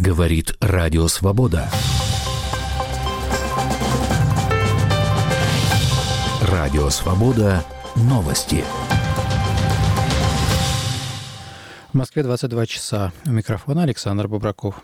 Говорит Радио Свобода. Радио Свобода. Новости. В Москве 22 часа. У микрофона Александр Бобраков.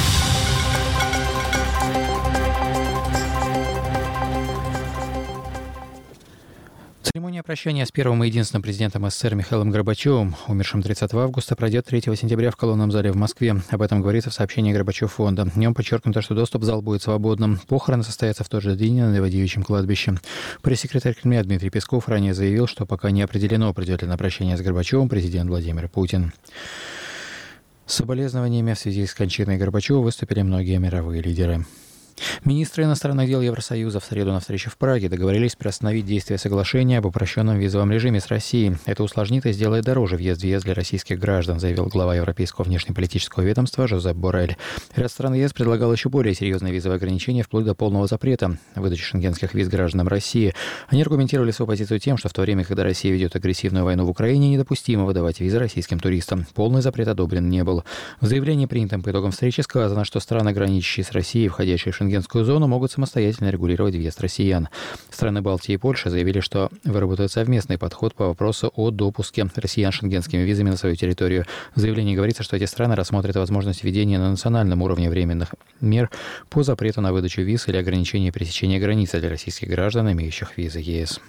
Церемония прощания с первым и единственным президентом СССР Михаилом Горбачевым, умершим 30 августа, пройдет 3 сентября в колонном зале в Москве. Об этом говорится в сообщении Горбачев-фонда. В нем подчеркнуто, что доступ в зал будет свободным. Похороны состоятся в тот же день на Новодевичьем кладбище. Пресс-секретарь Кремля Дмитрий Песков ранее заявил, что пока не определено, придет ли на прощание с Горбачевым президент Владимир Путин. С соболезнованиями в связи с кончиной Горбачева выступили многие мировые лидеры. Министры иностранных дел Евросоюза в среду на встрече в Праге договорились приостановить действие соглашения об упрощенном визовом режиме с Россией. Это усложнит и сделает дороже въезд для российских граждан, заявил глава Европейского внешнеполитического ведомства Жозеп Боррель. Ряд стран ЕС предлагал еще более серьезные визовые ограничения, вплоть до полного запрета выдачи шенгенских виз гражданам России. Они аргументировали свою позицию тем, что в то время, когда Россия ведет агрессивную войну в Украине, недопустимо выдавать визы российским туристам. Полный запрет одобрен не был. В заявлении, принятом по итогам встречи, сказано, что страны, граничащие с Россией, входящие в шенгенскую зону, могут самостоятельно регулировать въезд россиян. Страны Балтии и Польши заявили, что выработают совместный подход по вопросу о допуске россиян шенгенскими визами на свою территорию. В заявлении говорится, что эти страны рассмотрят возможность введения на национальном уровне временных мер по запрету на выдачу виз или ограничения пересечения границы для российских граждан, имеющих визы ЕС.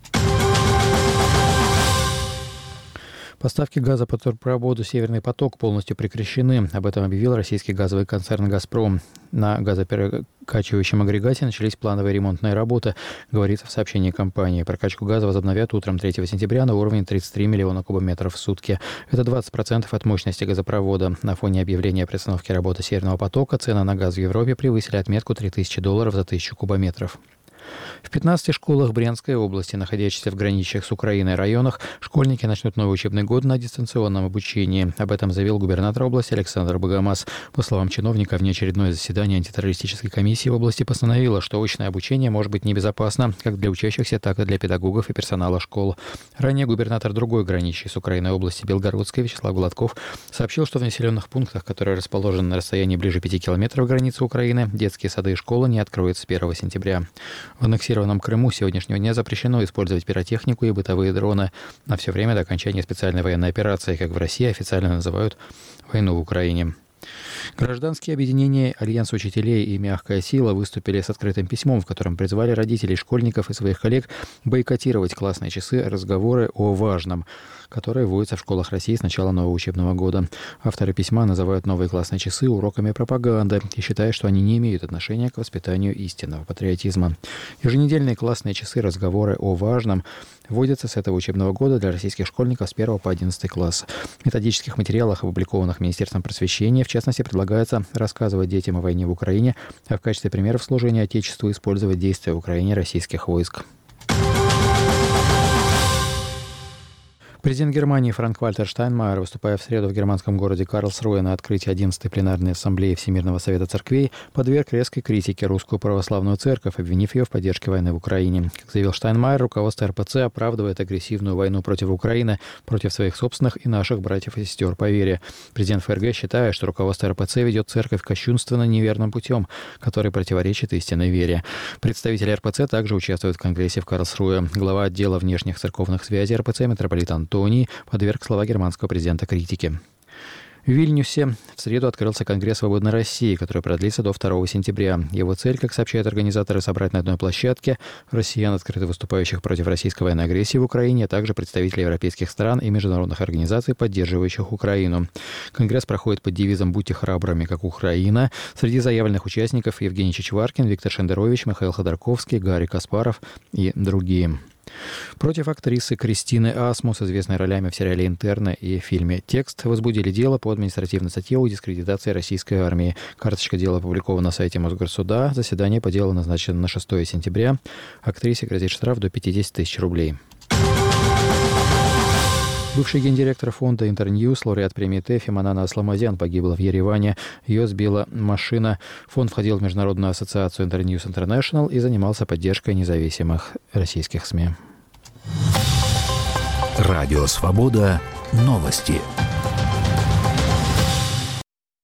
Поставки газа по трубопроводу «Северный поток» полностью прекращены. Об этом объявил российский газовый концерн «Газпром». На газоперекачивающем агрегате начались плановые ремонтные работы, говорится в сообщении компании. Прокачку газа возобновят утром 3 сентября на уровне 33 миллиона кубометров в сутки. Это 20% от мощности газопровода. На фоне объявления о приостановке работы «Северного потока» цены на газ в Европе превысили отметку $3000 за 1000 кубометров. В 15 школах Брянской области, находящихся в граничащих с Украиной районах, школьники начнут новый учебный год на дистанционном обучении. Об этом заявил губернатор области Александр Богомаз. По словам чиновника, внеочередное заседание антитеррористической комиссии в области постановило, что очное обучение может быть небезопасно как для учащихся, так и для педагогов и персонала школ. Ранее губернатор другой граничащей с Украиной области Белгородской Вячеслав Гладков сообщил, что в населенных пунктах, которые расположены на расстоянии ближе 5 километров границы Украины, детские сады и школы не откроются с 1 сентября. В аннексированном Крыму с сегодняшнего дня запрещено использовать пиротехнику и бытовые дроны на все время до окончания специальной военной операции, как в России официально называют войну в Украине. Гражданские объединения «Альянс учителей» и «Мягкая сила» выступили с открытым письмом, в котором призвали родителей, школьников и своих коллег бойкотировать классные часы «Разговоры о важном», которые вводятся в школах России с начала нового учебного года. Авторы письма называют новые классные часы уроками пропаганды и считают, что они не имеют отношения к воспитанию истинного патриотизма. Еженедельные классные часы «Разговоры о важном» вводятся с этого учебного года для российских школьников с 1 по 11 класс. В методических материалах, опубликованных Министерством просвещения, в частности, предлагается рассказывать детям о войне в Украине, а в качестве примеров служения Отечеству использовать действия в Украине российских войск. Президент Германии Франк-Вальтер Штайнмайер, выступая в среду в германском городе Карлсруэ на открытии 11-й пленарной ассамблеи Всемирного совета церквей, подверг резкой критике русскую православную церковь, обвинив ее в поддержке войны в Украине. Как заявил Штайнмайер, руководство РПЦ оправдывает агрессивную войну против Украины, против своих собственных и наших братьев и сестер по вере. Президент ФРГ считает, что руководство РПЦ ведет церковь кощунственно неверным путем, который противоречит истинной вере. Представители РПЦ также участвуют в Конгрессе в Карлсруэ. Глава отдела внешних церковных связей РПЦ митрополит Антоний подверг слова германского президента критике. В Вильнюсе в среду открылся Конгресс «Свободной России», который продлится до 2 сентября. Его цель, как сообщают организаторы, собрать на одной площадке россиян, открыто выступающих против российской военной агрессии в Украине, а также представителей европейских стран и международных организаций, поддерживающих Украину. Конгресс проходит под девизом «Будьте храбрыми, как Украина». Среди заявленных участников Евгений Чичваркин, Виктор Шендерович, Михаил Ходорковский, Гарри Каспаров и другие. Против актрисы Кристины Асмус, известной ролями в сериале «Интерны» и фильме «Текст», возбудили дело по административной статье о дискредитации российской армии. Карточка дела опубликована на сайте Мосгорсуда. Заседание по делу назначено на 6 сентября. Актрисе грозит штраф до 50 тысяч рублей. Бывший гендиректор фонда «Интерньюз», лауреат премии ТЭФИ Манана Асламазян погибла в Ереване. Ее сбила машина. Фонд входил в Международную ассоциацию «Интерньюз Интернешнл» и занимался поддержкой независимых российских СМИ. Радио «Свобода». Новости.